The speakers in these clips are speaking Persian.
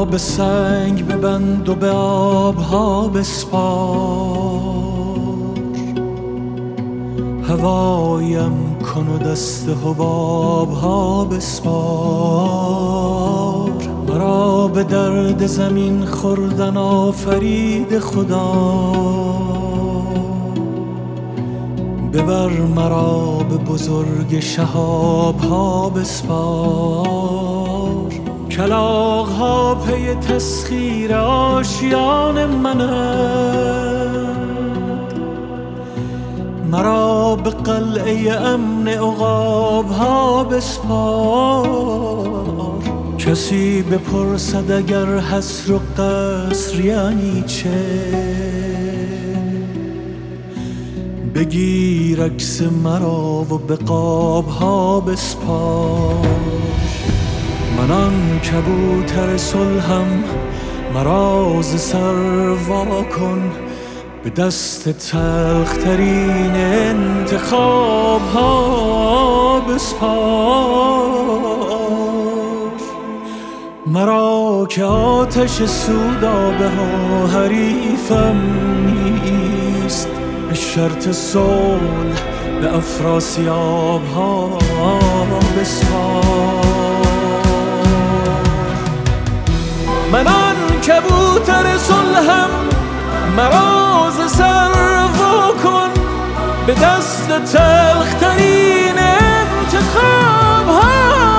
به سنگ ببند و به آبها بسپار، هوایم کن و دست حبابها بسپار. مرا به درد زمین خوردن آفرید خدا، ببر مرا به بزرگ شهابها بسپار. کلاغ‌ها پی تسخیر آشیان منند، مرا به قلعه امن عقاب‌ها بسپار. کسی بپرسد اگر حصر و قصر یعنی چه، بگیر عکس مرا و به قاب‌ها بسپار. من آن کبوتر صلحم، مرا ز سر وا کن، به دست تلخترین انتخاب‌ها بسپار. مرا که آتش سودابه ها حریفم نیست، به شرط صلح به افراسیاب‌ها بسپار. من آن کبوتر صلحم، مرا ز سر وا کن، به دست تلخترین انتخاب‌ها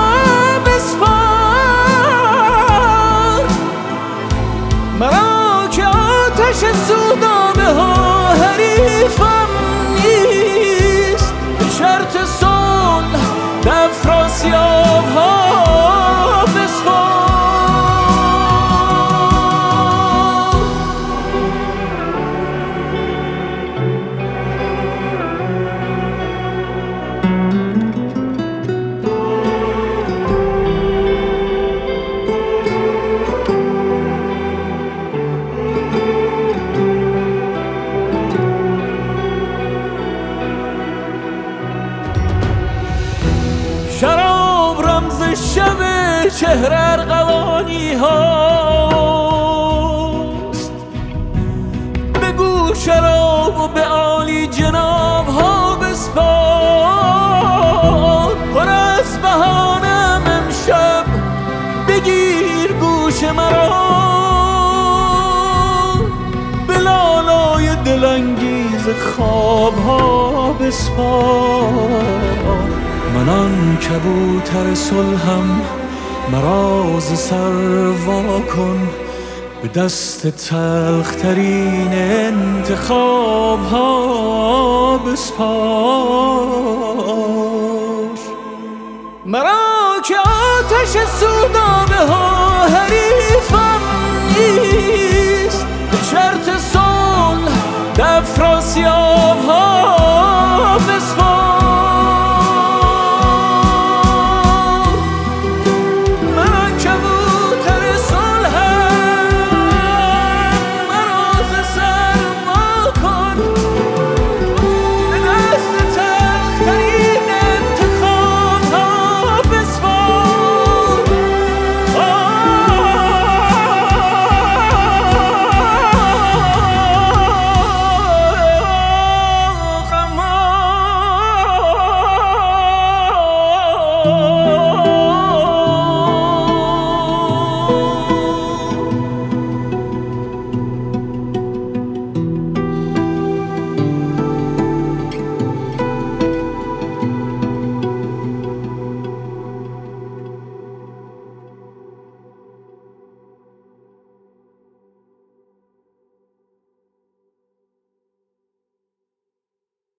بسپار. مرا که آتش سودابه ها حریفم نیست، به شرط صلح به افراسیاب‌ها بسپار. شراب رمز شب چهره ارغوانی هاست، بگو شراب و به عالی جناب ها بسپار. پر از بهانم امشب بگیر گوش مرا، به لالای دلانگیز خواب ها بسپار. من آن کبوتر صلحم، مرا ز سر وا کن، به دست تلخترین انتخاب‌ها بسپار. مرا که آتش سودابه ها حریفم